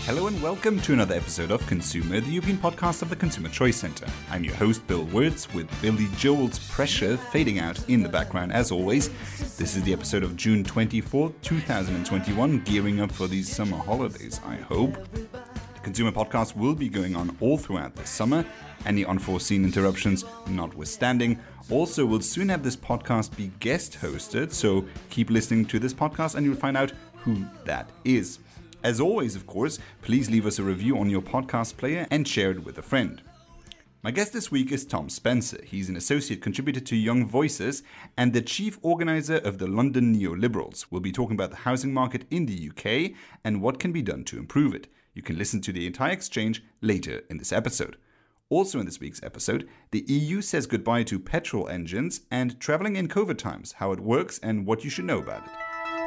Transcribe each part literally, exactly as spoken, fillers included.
Hello and welcome to another episode of Consumer, the European podcast of the Consumer Choice Centre. I'm your host, Bill Wirtz, with Billy Joel's Pressure fading out in the background as always. This is the episode of June twenty-fourth, twenty twenty-one, gearing up for these summer holidays, I hope. The Consumer podcast will be going on all throughout the summer, any unforeseen interruptions notwithstanding. Also, we'll soon have this podcast be guest hosted, so keep listening to this podcast and you'll find out who that is. As always, of course, please leave us a review on your podcast player and share it with a friend. My guest this week is Tom Spencer. He's an associate contributor to Young Voices and the chief organizer of the London Neoliberals. We'll be talking about the housing market in the U K and what can be done to improve it. You can listen to the entire exchange later in this episode. Also in this week's episode, the E U says goodbye to petrol engines and traveling in COVID times, how it works and what you should know about it.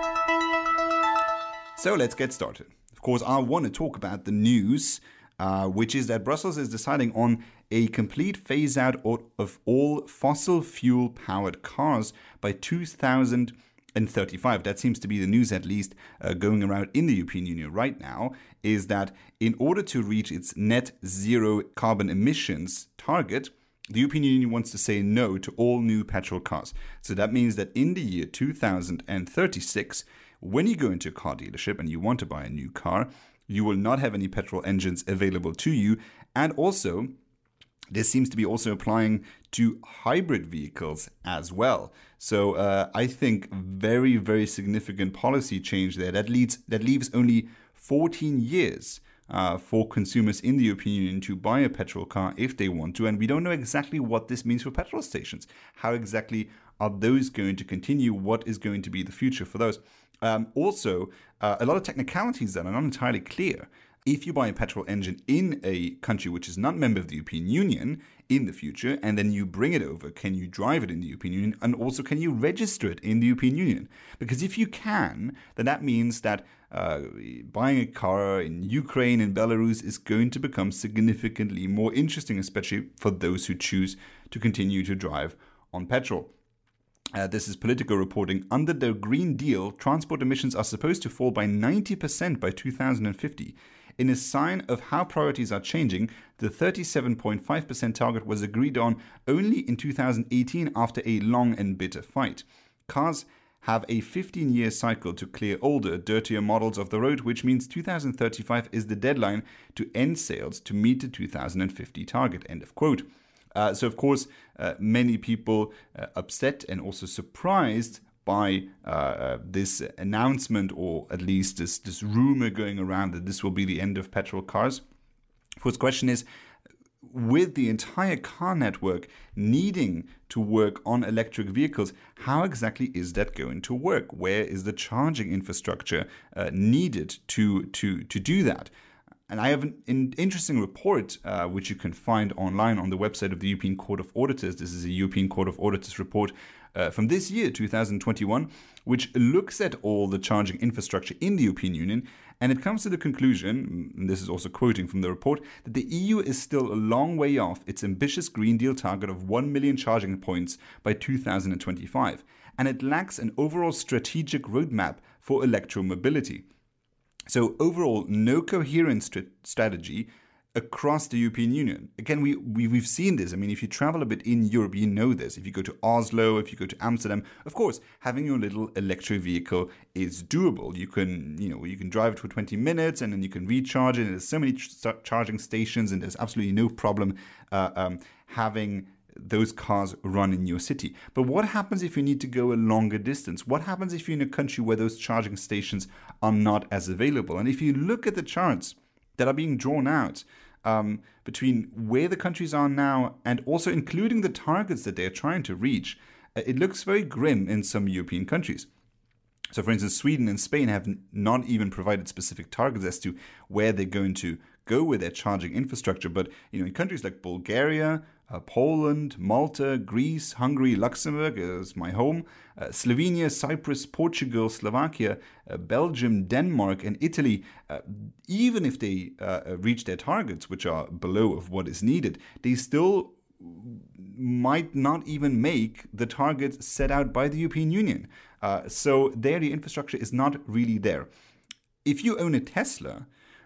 So let's get started. Of course, I want to talk about the news, uh, which is that Brussels is deciding on a complete phase out of all fossil fuel powered cars by two thousand thirty-five. That seems to be the news, at least uh, going around in the European Union right now, is that in order to reach its net zero carbon emissions target, the European Union wants to say no to all new petrol cars. So that means that in the year two thousand thirty-six, when you go into a car dealership and you want to buy a new car, you will not have any petrol engines available to you. And also, this seems to be also applying to hybrid vehicles as well. So uh, I think very, very significant policy change there. That leads that leaves only fourteen years uh, for consumers in the European Union to buy a petrol car if they want to. And we don't know exactly what this means for petrol stations. How exactly are those going to continue? What is going to be the future for those? Um, also, uh, a lot of technicalities that are not entirely clear. If you buy a petrol engine in a country which is not a member of the European Union in the future, and then you bring it over, can you drive it in the European Union? And also, can you register it in the European Union? Because if you can, then that means that uh, buying a car in Ukraine and Belarus is going to become significantly more interesting, especially for those who choose to continue to drive on petrol. Uh, this is Politico reporting. Under the Green Deal, transport emissions are supposed to fall by ninety percent by two thousand fifty. In a sign of how priorities are changing, the thirty-seven point five percent target was agreed on only in two thousand eighteen after a long and bitter fight. Cars have a fifteen-year cycle to clear older, dirtier models off the road, which means two thousand thirty-five is the deadline to end sales to meet the two thousand fifty target. End of quote. Uh, so, of course, uh, many people uh, upset and also surprised by uh, uh, this announcement, or at least this, this rumor going around that this will be the end of petrol cars. Of course, the question is, with the entire car network needing to work on electric vehicles, how exactly is that going to work? Where is the charging infrastructure uh, needed to, to, to do that? And I have an, an interesting report, uh, which you can find online on the website of the European Court of Auditors. This is a European Court of Auditors report uh, from this year, two thousand twenty-one, which looks at all the charging infrastructure in the European Union. And it comes to the conclusion, and this is also quoting from the report, that the E U is still a long way off its ambitious Green Deal target of one million charging points by two thousand twenty-five. And it lacks an overall strategic roadmap for electromobility. So overall, no coherent st- strategy across the European Union. Again, we, we, we've seen this. I mean, if you travel a bit in Europe, you know this. If you go to Oslo, if you go to Amsterdam, of course, having your little electric vehicle is doable. You can, you know, you can drive it for twenty minutes and then you can recharge it. And there's so many ch- charging stations and there's absolutely no problem uh, um, having those cars run in your city. But what happens if you need to go a longer distance? What happens if you're in a country where those charging stations are not as available? And if you look at the charts that are being drawn out um, between where the countries are now and also including the targets that they're trying to reach, it looks very grim in some European countries. So, for instance, Sweden and Spain have not even provided specific targets as to where they're going to go with their charging infrastructure. But, you know, in countries like Bulgaria, uh, Poland, Malta, Greece, Hungary, Luxembourg is my home, uh, Slovenia, Cyprus, Portugal, Slovakia, uh, Belgium, Denmark, and Italy, uh, even if they uh, reach their targets, which are below of what is needed, they still might not even make the targets set out by the European Union. Uh, so there, the infrastructure is not really there. If you own a Tesla,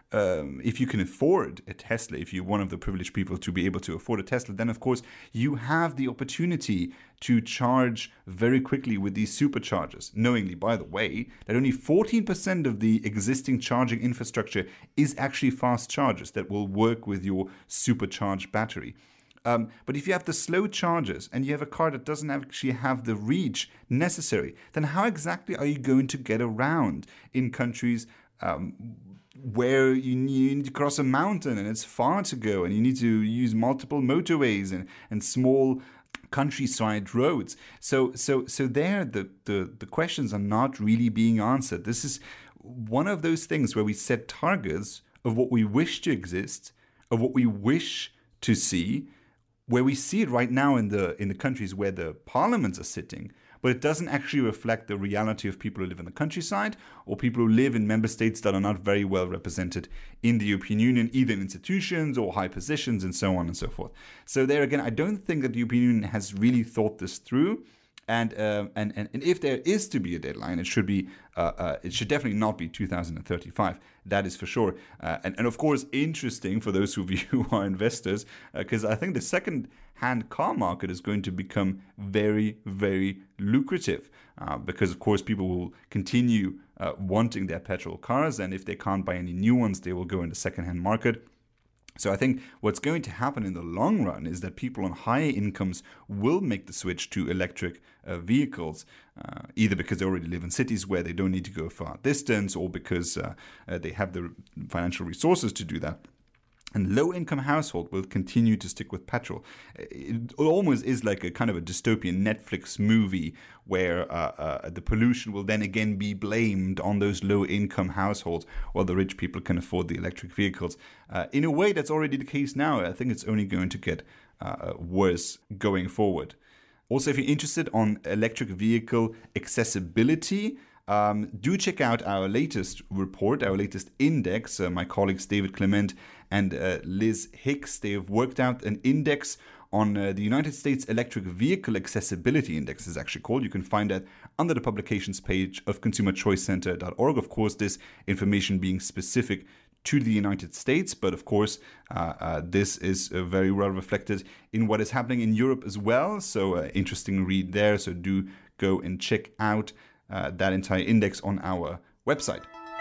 um, if you can afford a Tesla, if you're one of the privileged people to be able to afford a Tesla, then of course you have the opportunity to charge very quickly with these superchargers, knowingly, by the way, that only fourteen percent of the existing charging infrastructure is actually fast chargers that will work with your supercharged battery. Um, but if you have the slow chargers and you have a car that doesn't actually have the reach necessary, then how exactly are you going to get around in countries um, where you need to cross a mountain and it's far to go and you need to use multiple motorways and, and small countryside roads? So so so there the, the, the questions are not really being answered. This is one of those things where we set targets of what we wish to exist, of what we wish to see, where we see it right now in the in the countries where the parliaments are sitting, but it doesn't actually reflect the reality of people who live in the countryside or people who live in member states that are not very well represented in the European Union, either in institutions or high positions and so on and so forth. So there again, I don't think that the European Union has really thought this through. And, uh, and and and if there is to be a deadline, it should be uh, uh, it should definitely not be two thousand thirty-five. That is for sure. Uh, and and of course, interesting for those of you who are investors, because uh, I think the second-hand car market is going to become very very lucrative. Uh, because of course, people will continue uh, wanting their petrol cars, and if they can't buy any new ones, they will go in the second-hand market. So I think what's going to happen in the long run is that people on higher incomes will make the switch to electric uh, vehicles, uh, either because they already live in cities where they don't need to go a far distance, or because uh, uh, they have the financial resources to do that. And low-income household will continue to stick with petrol. It almost is like a kind of a dystopian Netflix movie where uh, uh, the pollution will then again be blamed on those low-income households, while the rich people can afford the electric vehicles. Uh, in a way, that's already the case now. I think it's only going to get uh, worse going forward. Also, if you're interested on electric vehicle accessibility, Um, do check out our latest report, our latest index. Uh, my colleagues David Clement and uh, Liz Hicks, they have worked out an index on uh, the United States Electric Vehicle Accessibility Index is actually called. You can find that under the publications page of consumer choice center dot org. Of course, this information being specific to the United States, but of course, uh, uh, this is uh, very well reflected in what is happening in Europe as well. So uh, interesting read there. So do go and check out Uh, that entire index on our website.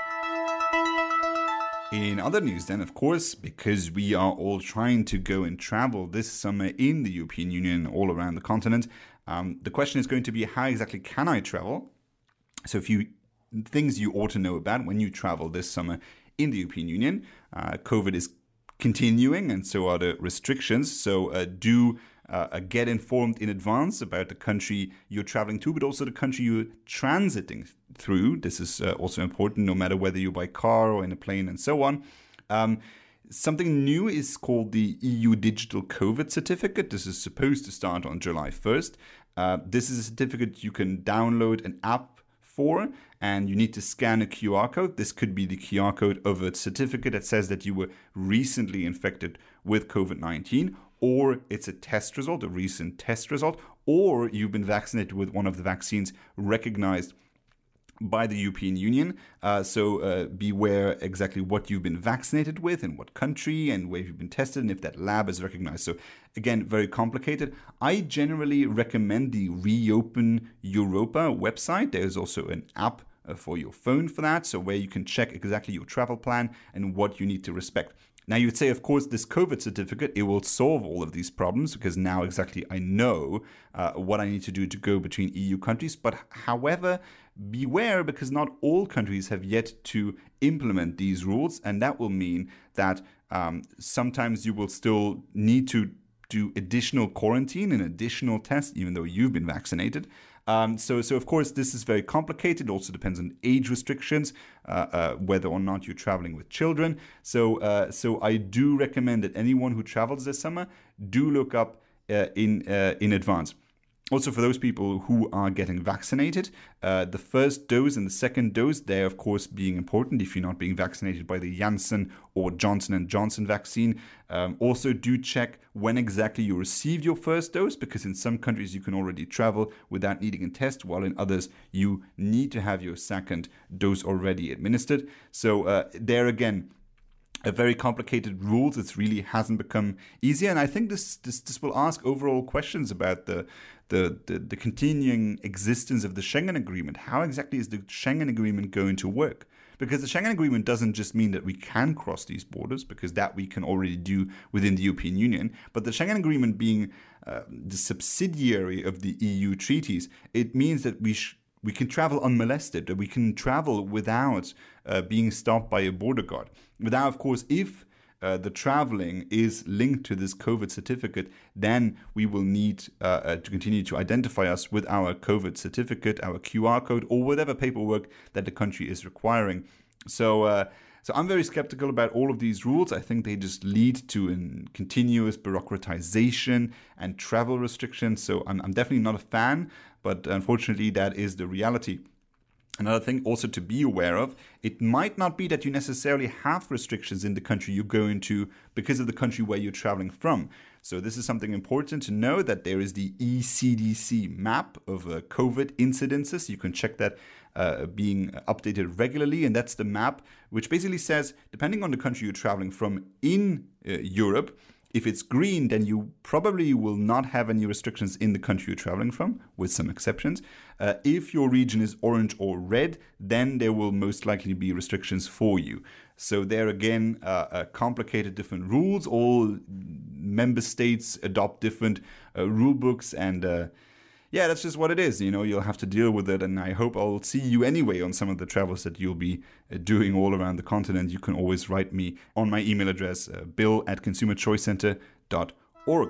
In other news then, of course, because we are all trying to go and travel this summer in the European Union, all around the continent, um, the question is going to be, how exactly can I travel? So a few things you ought to know about when you travel this summer in the European Union. Uh, COVID is continuing, and so are the restrictions. So uh, do uh, get informed in advance about the country you're traveling to, but also the country you're transiting through. This is uh, also important, no matter whether you're by car or in a plane and so on. Um, something new is called the E U Digital COVID Certificate. This is supposed to start on July first. Uh, this is a certificate you can download an app for, and you need to scan a Q R code. This could be the Q R code of a certificate that says that you were recently infected with COVID nineteen, or it's a test result, a recent test result, or you've been vaccinated with one of the vaccines recognized by the European Union. Uh, so uh, beware exactly what you've been vaccinated with, in what country, and where you've been tested, and if that lab is recognized. So again, very complicated. I generally recommend the Reopen Europa website. There's also an app uh, for your phone for that, so where you can check exactly your travel plan and what you need to respect. Now, you would say, of course, this COVID certificate, it will solve all of these problems, because now exactly I know uh, what I need to do to go between E U countries. But however, beware, because not all countries have yet to implement these rules. And that will mean that um, sometimes you will still need to do additional quarantine and additional tests, even though you've been vaccinated. Um, so, so of course, this is very complicated. It also depends on age restrictions, uh, uh, whether or not you're traveling with children. So, uh, so I do recommend that anyone who travels this summer do look up uh, in uh, in advance. Also, for those people who are getting vaccinated, uh, the first dose and the second dose, they're of course being important if you're not being vaccinated by the Janssen or Johnson and Johnson vaccine. Um, also, do check when exactly you received your first dose, because in some countries you can already travel without needing a test, while in others you need to have your second dose already administered. So uh, there again, a very complicated rules. It really hasn't become easier, and I think this this, this will ask overall questions about the, the the the continuing existence of the Schengen Agreement. How exactly is the Schengen Agreement going to work? Because the Schengen Agreement doesn't just mean that we can cross these borders, because that we can already do within the European Union, but the Schengen Agreement being uh, the subsidiary of the E U treaties, it means that we sh- we can travel unmolested, that we can travel without uh, being stopped by a border guard. Without, of course, if uh, the traveling is linked to this COVID certificate, then we will need uh, uh, to continue to identify us with our COVID certificate, our Q R code, or whatever paperwork that the country is requiring. So, uh, so I'm very skeptical about all of these rules. I think they just lead to a continuous bureaucratization and travel restrictions. So I'm, I'm definitely not a fan, but unfortunately that is the reality. Another thing also to be aware of, it might not be that you necessarily have restrictions in the country you go into because of the country where you're traveling from. So this is something important to know, that there is the E C D C map of uh, COVID incidences. You can check that uh, being updated regularly. And that's the map which basically says, depending on the country you're traveling from in uh, Europe, if it's green, then you probably will not have any restrictions in the country you're traveling from, with some exceptions. Uh, if your region is orange or red, then there will most likely be restrictions for you. So there again, uh, uh, complicated different rules. All member states adopt different uh, rule books, and uh, yeah, that's just what it is. You know, you'll have to deal with it, and I hope I'll see you anyway on some of the travels that you'll be uh, doing all around the continent. You can always write me on my email address, uh, bill at consumer choice center dot org.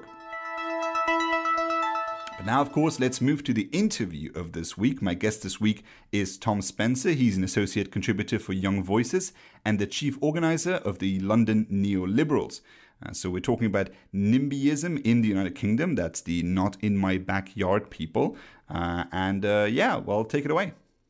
But now, of course, let's move to the interview of this week. My guest this week is Tom Spencer. He's an associate contributor for Young Voices and the chief organizer of the London Neoliberals. Uh, so we're talking about NIMBYism in the United Kingdom. That's the not in my backyard people. Uh, and uh, yeah, well, take it away.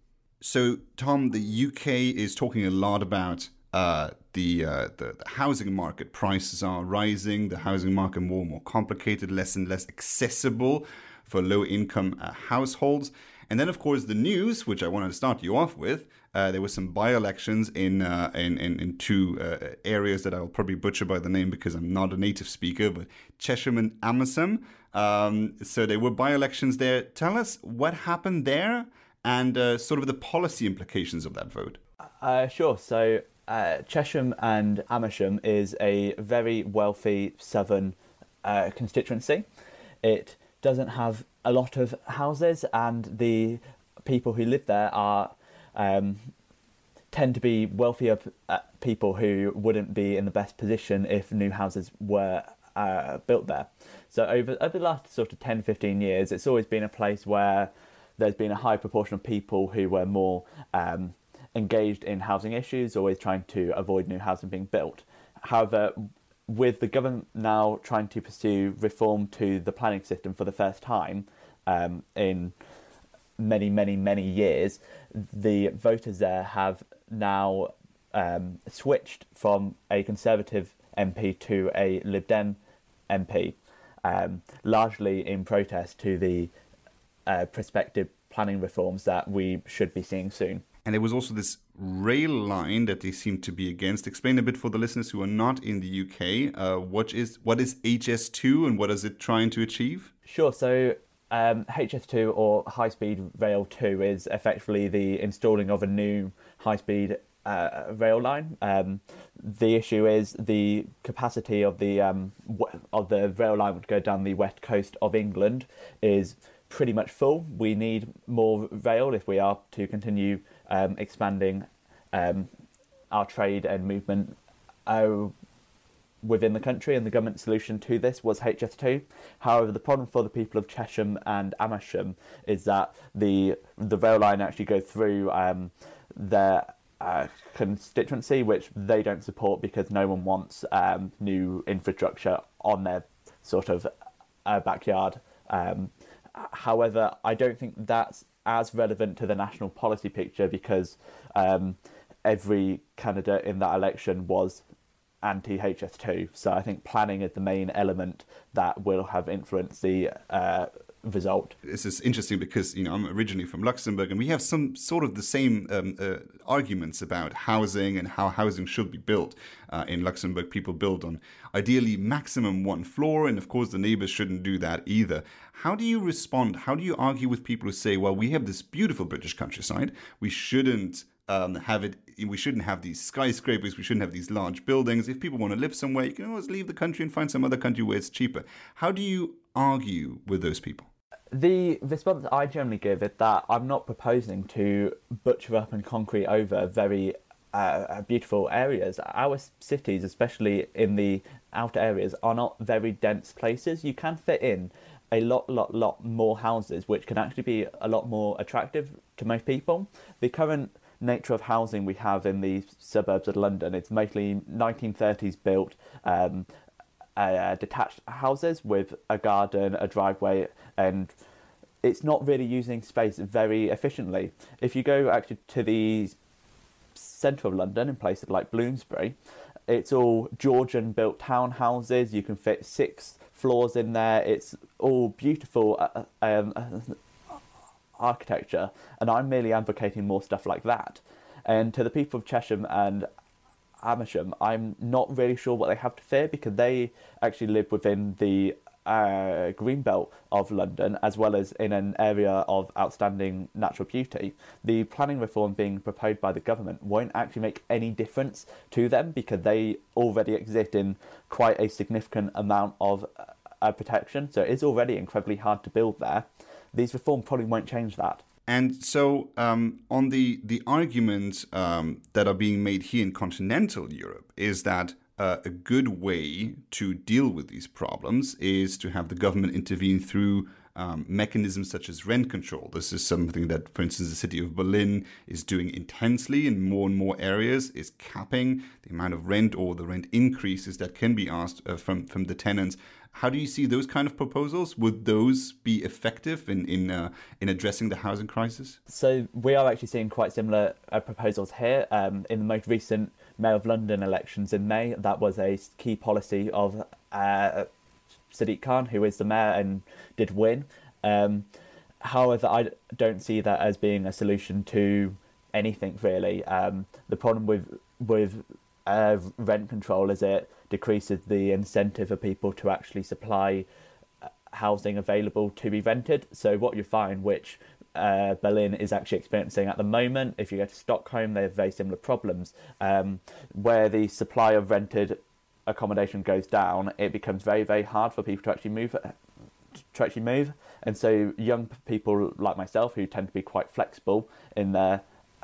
So, Tom, the U K is talking a lot about uh, the, uh, the the housing market. Prices are rising. The housing market more and more complicated, less and less accessible for low-income uh, households. And then, of course, the news, which I wanted to start you off with, uh, there were some by-elections in, uh, in, in in two uh, areas that I'll probably butcher by the name because I'm not a native speaker, but Chesham and Amersham. Um, so there were by-elections there. Tell us what happened there and uh, sort of the policy implications of that vote. Uh, sure. So uh, Chesham and Amersham is a very wealthy southern uh, constituency. It doesn't have a lot of houses, and the people who live there are um, tend to be wealthier uh, people who wouldn't be in the best position if new houses were uh, built there. So over over the last sort of ten, fifteen years, it's always been a place where there's been a high proportion of people who were more um, engaged in housing issues, always trying to avoid new housing being built. However, with the government now trying to pursue reform to the planning system for the first time um, in many, many, many years, the voters there have now um, switched from a Conservative M P to a Lib Dem M P, um, largely in protest to the uh, prospective planning reforms that we should be seeing soon. And there was also this rail line that they seem to be against. Explain a bit for the listeners who are not in the U K. Uh, what is what is H S two and what is it trying to achieve? Sure. So um, H S two, or High Speed Rail two, is effectively the installing of a new high-speed uh, rail line. Um, the issue is the capacity of the um, w- of the rail line would go down the west coast of England is pretty much full. We need more rail if we are to continue um, expanding um, our trade and movement uh, within the country, and the government solution to this was H S two. However, the problem for the people of Chesham and Amersham is that the the rail line actually goes through um, their uh, constituency, which they don't support because no one wants um, new infrastructure on their sort of uh, backyard. Um, However, I don't think that's as relevant to the national policy picture because um, every candidate in that election was anti-H S two. So I think planning is the main element that will have influenced the uh, result. This is interesting because, you know, I'm originally from Luxembourg, and we have some sort of the same um, uh, arguments about housing and how housing should be built. Uh, in Luxembourg, people build on ideally maximum one floor, and of course the neighbors shouldn't do that either. How do you respond? How do you argue with people who say, well, we have this beautiful British countryside, we shouldn't um, have it, we shouldn't have these skyscrapers, we shouldn't have these large buildings. If people want to live somewhere, you can always leave the country and find some other country where it's cheaper. How do you argue with those people? The response I generally give is that I'm not proposing to butcher up and concrete over very uh, beautiful areas. Our cities, especially in the outer areas, are not very dense places. You can fit in a lot, lot, lot more houses, which can actually be a lot more attractive to most people. The current nature of housing we have in the suburbs of London, it's mostly nineteen thirties built, um, Uh, detached houses with a garden, a driveway, and it's not really using space very efficiently. If you go actually to the centre of London in places like Bloomsbury, it's all Georgian built townhouses. You can fit six floors in there. It's all beautiful uh, um, architecture, and I'm merely advocating more stuff like that. And to the people of Chesham and Amersham, I'm not really sure what they have to fear, because they actually live within the uh, green belt of London, as well as in an area of outstanding natural beauty. The planning reform being proposed by the government won't actually make any difference to them, because they already exist in quite a significant amount of uh, protection, so it is already incredibly hard to build there. These reforms probably won't change that. And so um, on the, the arguments um, that are being made here in continental Europe is that uh, a good way to deal with these problems is to have the government intervene through um, mechanisms such as rent control. This is something that, for instance, the city of Berlin is doing intensely in more and more areas, is capping the amount of rent or the rent increases that can be asked uh, from, from the tenants. How do you see those kind of proposals? Would those be effective in in, uh, in addressing the housing crisis? So we are actually seeing quite similar uh, proposals here. Um, in the most recent Mayor of London elections in May, that was a key policy of uh, Sadiq Khan, who is the mayor and did win. Um, however, I don't see that as being a solution to anything really. Um, the problem with with uh, rent control is it decreases the incentive for people to actually supply housing available to be rented. So what you find, which uh, Berlin is actually experiencing at the moment, if you go to Stockholm, they have very similar problems. Um, where the supply of rented accommodation goes down, it becomes very, very hard for people to actually move. To actually move, and so young people like myself, who tend to be quite flexible in their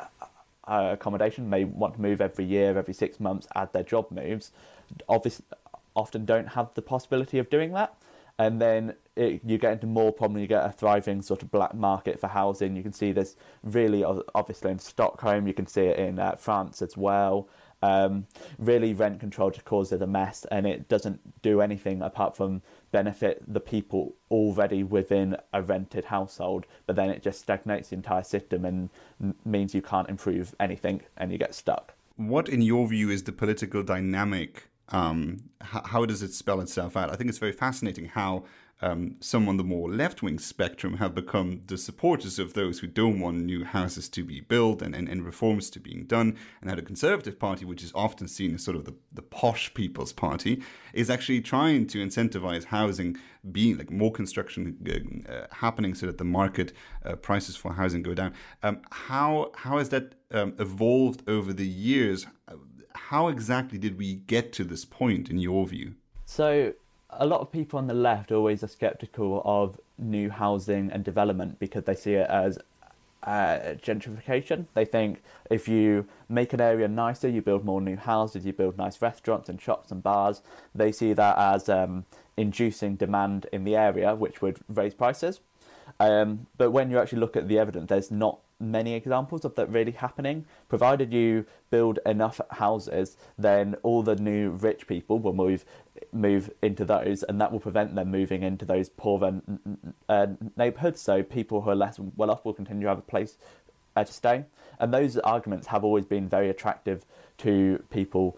uh, accommodation, may want to move every year, every six months as their job moves, obviously often don't have the possibility of doing that. And then it, you get into more problem, you get a thriving sort of black market for housing. You can see this really obviously in Stockholm, you can see it in uh, France as well. Um, really rent control just causes a mess, and it doesn't do anything apart from benefit the people already within a rented household, but then it just stagnates the entire system and m- means you can't improve anything and you get stuck. What, in your view, is the political dynamic? Um, h- how does it spell itself out? I think it's very fascinating how um, some on the more left-wing spectrum have become the supporters of those who don't want new houses to be built and, and, and reforms to being done, and how the Conservative Party, which is often seen as sort of the, the posh people's party, is actually trying to incentivize housing being like more construction uh, happening so that the market uh, prices for housing go down. Um, how how has that um, evolved over the years? How exactly did we get to this point, in your view? So a lot of people on the left always are sceptical of new housing and development because they see it as uh, gentrification. They think if you make an area nicer, you build more new houses, you build nice restaurants and shops and bars. They see that as um, inducing demand in the area, which would raise prices. Um, but when you actually look at the evidence, there's not many examples of that really happening. Provided you build enough houses, then all the new rich people will move move into those, and that will prevent them moving into those poorer uh, neighbourhoods. So people who are less well off will continue to have a place uh, to stay. And those arguments have always been very attractive to people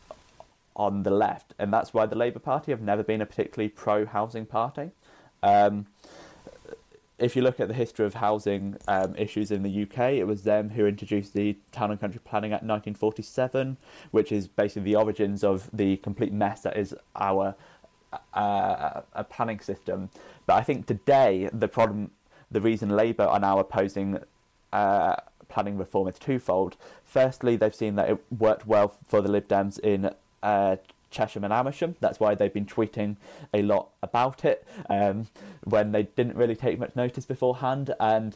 on the left, and that's why the Labour Party have never been a particularly pro-housing party. Um, if you look at the history of housing um, issues in the U K, it was them who introduced the Town and Country Planning Act nineteen forty-seven, which is basically the origins of the complete mess that is our uh, a planning system. But I think today the problem, the reason Labour are now opposing uh, planning reform is twofold. Firstly, they've seen that it worked well for the Lib Dems in uh, Chesham and Amersham. That's why they've been tweeting a lot about it um, when they didn't really take much notice beforehand. And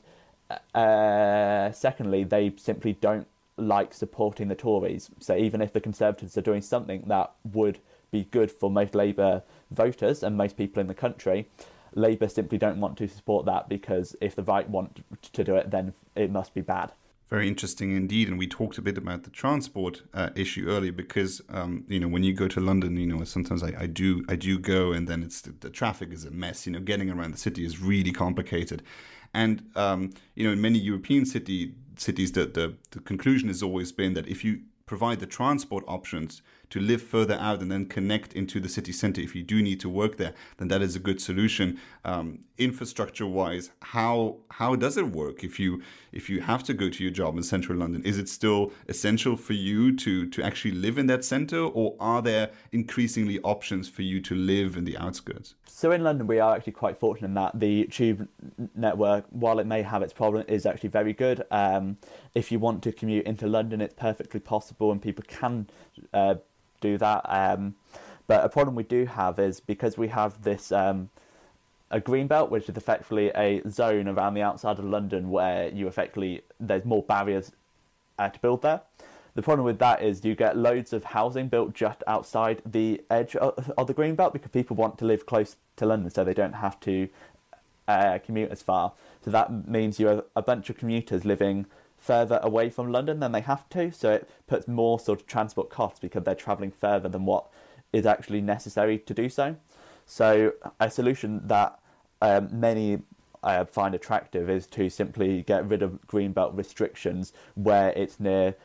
uh, secondly, they simply don't like supporting the Tories. So even if the Conservatives are doing something that would be good for most Labour voters and most people in the country, Labour simply don't want to support that, because if the right want to do it, then it must be bad. Very interesting indeed. And we talked a bit about the transport uh, issue earlier, because um, you know, when you go to London, you know, sometimes I, I do I do go, and then it's the, the traffic is a mess. You know, getting around the city is really complicated. And um, you know, in many European city cities, the, the the conclusion has always been that if you provide the transport options to live further out and then connect into the city centre if you do need to work there, then that is a good solution. Um, infrastructure-wise, how how does it work if you if you have to go to your job in central London? Is it still essential for you to to actually live in that centre, or are there increasingly options for you to live in the outskirts? So in London, we are actually quite fortunate in that the tube network, while it may have its problem, is actually very good. Um, if you want to commute into London, it's perfectly possible, and people can uh, do that. Um, but a problem we do have is because we have this um, a green belt, which is effectively a zone around the outside of London where you effectively there's more barriers uh, to build there. The problem with that is you get loads of housing built just outside the edge of, of the green belt, because people want to live close to London so they don't have to uh, commute as far. So that means you have a bunch of commuters living further away from London than they have to, so it puts more sort of transport costs because they're travelling further than what is actually necessary to do so. So a solution that um, many uh, find attractive is to simply get rid of greenbelt restrictions where it's near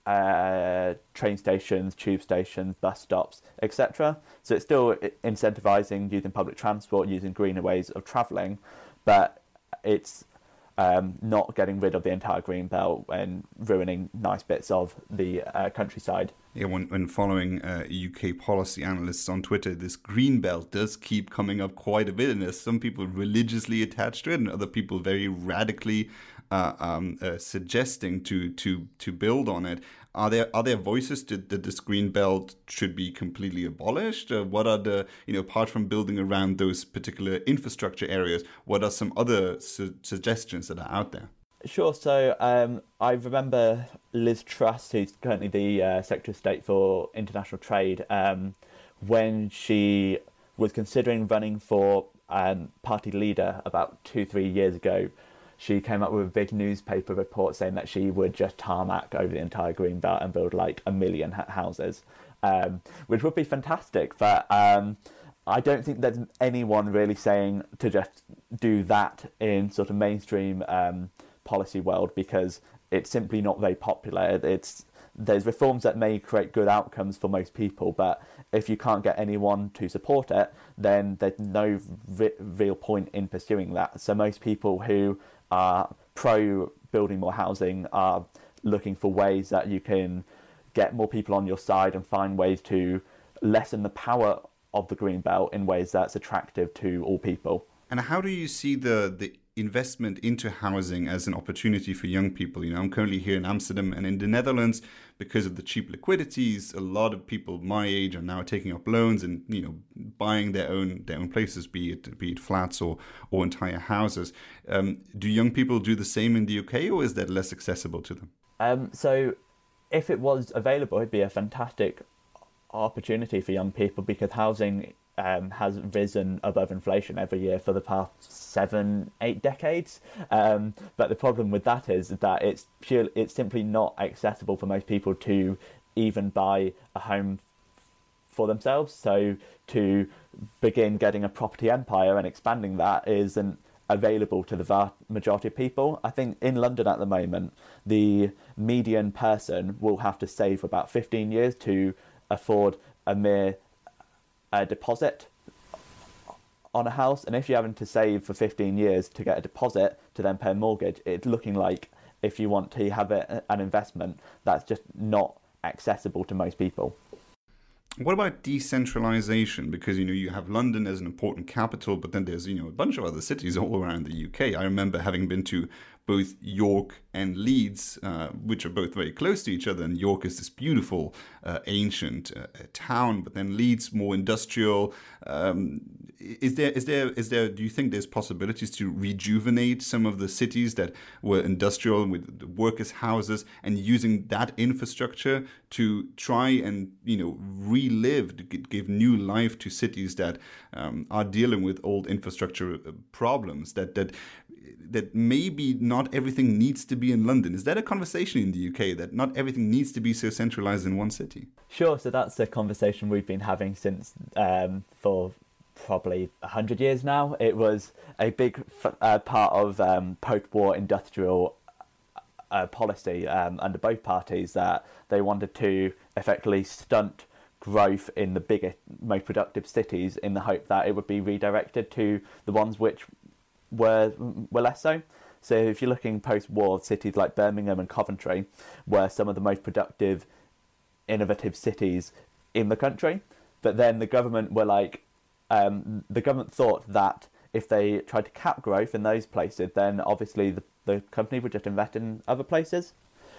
uh, train stations, tube stations, bus stops, et cetera. So it's still incentivising using public transport, using greener ways of travelling, but it's Um, not getting rid of the entire green belt and ruining nice bits of the uh, countryside. Yeah, when, when following uh, U K policy analysts on Twitter, this green belt does keep coming up quite a bit, and there's some people religiously attached to it, and other people very radically uh, um, uh, suggesting to to to build on it. Are there are there voices that, that this green belt should be completely abolished? Uh, what are the, you know, apart from building around those particular infrastructure areas, what are some other su- suggestions that are out there? Sure. So um, I remember Liz Truss, who's currently the uh, Secretary of State for International Trade, um, when she was considering running for um, party leader about two, three years ago. She came up with a big newspaper report saying that she would just tarmac over the entire green belt and build like a million houses, um, which would be fantastic. But um, I don't think there's anyone really saying to just do that in sort of mainstream um, policy world, because it's simply not very popular. It's there's reforms that may create good outcomes for most people, but if you can't get anyone to support it, then there's no re- real point in pursuing that. So most people who are pro building more housing are looking for ways that you can get more people on your side and find ways to lessen the power of the green belt in ways that's attractive to all people. And how do you see the the investment into housing as an opportunity for young people? You know, I'm currently here in Amsterdam, and in the Netherlands, because of the cheap liquidities, a lot of people my age are now taking up loans and, you know, buying their own their own places, be it be it flats or or entire houses. Um, do young people do the same in the U K, or is that less accessible to them? Um, so if it was available, it'd be a fantastic opportunity for young people, because housing Um, has risen above inflation every year for the past seven, eight decades. Um, but the problem with that is that it's pure, it's simply not accessible for most people to even buy a home for themselves. So to begin getting a property empire and expanding that isn't available to the vast majority of people. I think in London at the moment, the median person will have to save about fifteen years to afford a mere a deposit on a house, and if you're having to save for fifteen years to get a deposit to then pay a mortgage, it's looking like if you want to have it, an investment, that's just not accessible to most people. What about decentralization? Because, you know, you have London as an important capital, but then there's, you know, a bunch of other cities all around the U K. I remember having been to both York and Leeds, uh, which are both very close to each other. And York is this beautiful, uh, ancient uh, town, but then Leeds more industrial. Um, is there, is there, is there? Do you think there's possibilities to rejuvenate some of the cities that were industrial with the workers' houses, and using that infrastructure to try and, you know, relive, to give new life to cities that um, are dealing with old infrastructure problems? That that that maybe not everything needs to be in London. Is that a conversation in the U K, that not everything needs to be so centralized in one city? Sure. So that's a conversation we've been having since um, for probably one hundred years now. It was a big uh, part of um, post-war industrial uh, policy um, under both parties, that they wanted to effectively stunt growth in the bigger, most productive cities in the hope that it would be redirected to the ones which were were less so. So if you're looking post-war, cities like Birmingham and Coventry were some of the most productive, innovative cities in the country. But then the government were like, um, the government thought that if they tried to cap growth in those places, then obviously the, the company would just invest in other places.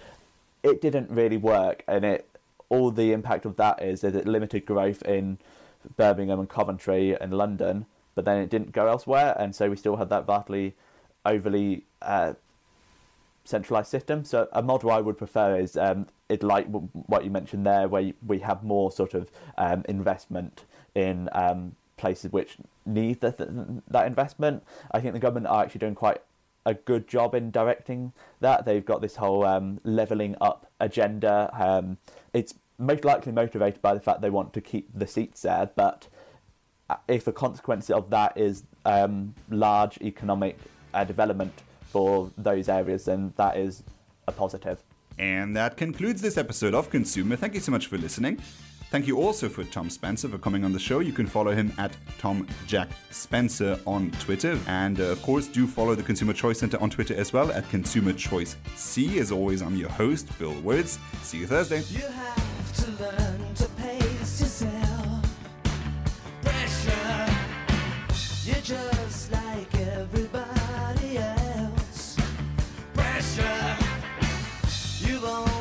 It didn't really work, and it all the impact of that is that it limited growth in Birmingham and Coventry and London, but then it didn't go elsewhere, and so we still had that vastly overly uh, centralised system. So a model I would prefer is um, it like what you mentioned there, where we have more sort of um, investment in um, places which need the, th- that investment. I think the government are actually doing quite a good job in directing that. They've got this whole um, levelling up agenda. Um, it's most likely motivated by the fact they want to keep the seats there, but if a consequence of that is um, large economic uh, development for those areas, then that is a positive. And that concludes this episode of Consumer. Thank you so much for listening. Thank you also for Tom Spencer for coming on the show. You can follow him at Tom Jack Spencer on Twitter. And uh, of course, do follow the Consumer Choice Center on Twitter as well at Consumer Choice C. As always, I'm your host, Bill Words. See you Thursday. You have to learn to pace yourself. Pressure. You're just like everybody else. Pressure. You've only